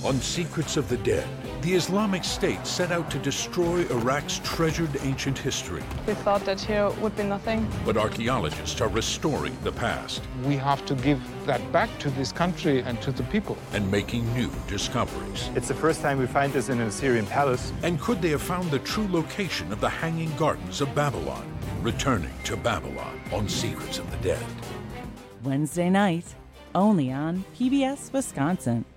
On Secrets of the Dead, the Islamic State set out to destroy Iraq's treasured ancient history. We thought that here would be nothing. But archaeologists are restoring the past. We have to give that back to this country and to the people. And making new discoveries. It's the first time we find this in an Assyrian palace. And could they have found the true location of the Hanging Gardens of Babylon? Returning to Babylon on Secrets of the Dead. Wednesday night, only on PBS Wisconsin.